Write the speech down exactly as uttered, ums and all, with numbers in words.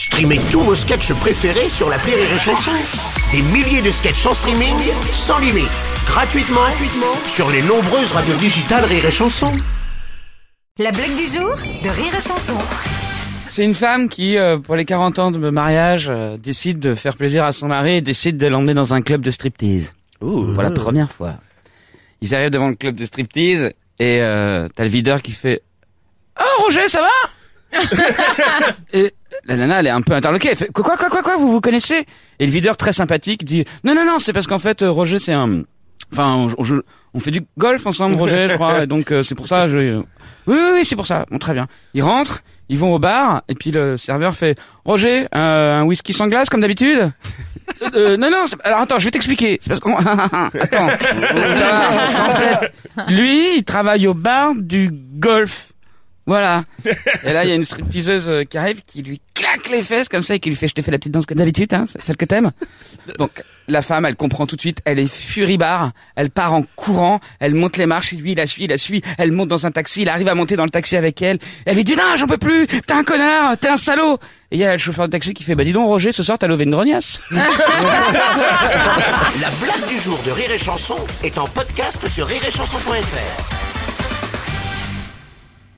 Streamez tous vos sketchs préférés sur l'appli Rire et Chanson. Des milliers de sketchs en streaming, sans limite, gratuitement, gratuitement sur les nombreuses radios digitales Rire et Chanson. La blague du jour de Rire et Chanson. C'est une femme qui, euh, pour les quarante ans de mariage, euh, décide de faire plaisir à son mari et décide de l'emmener dans un club de striptease. Ouh. Pour la première fois. Ils arrivent devant le club de striptease et euh, t'as le videur qui fait « Oh Roger, ça va ?» Et la nana, elle est un peu interloquée. Elle fait « Quoi, quoi, quoi, quoi, quoi, vous vous connaissez ?» Et le videur, très sympathique, dit « Non, non, non, c'est parce qu'en fait, Roger, c'est un... Enfin, on, on, on fait du golf ensemble, Roger, je crois, et donc euh, c'est pour ça, je... Oui, oui, oui, c'est pour ça. Bon, très bien. » Ils rentrent, ils vont au bar, et puis le serveur fait « Roger, euh, un whisky sans glace, comme d'habitude ?» Euh, non, non, alors attends, je vais t'expliquer. C'est parce qu'on... attends. Parce qu'en fait, lui, il travaille au bar du golf. Voilà. Et là, il y a une stripteaseuse qui arrive, qui lui claque les fesses comme ça et qui lui fait « Je t'ai fait la petite danse comme d'habitude, hein, celle que t'aimes. » Donc, la femme, elle comprend tout de suite, elle est furibard, elle part en courant, elle monte les marches, lui, il la suit, il la suit, elle monte dans un taxi, il arrive à monter dans le taxi avec elle, elle lui dit « Non, j'en peux plus, t'es un connard, t'es un salaud !» Et il y a le chauffeur de taxi qui fait « Bah dis donc, Roger, ce soir, t'as levé une grognasse. » La blague du jour de Rire et Chanson est en podcast sur rire et chanson point f r.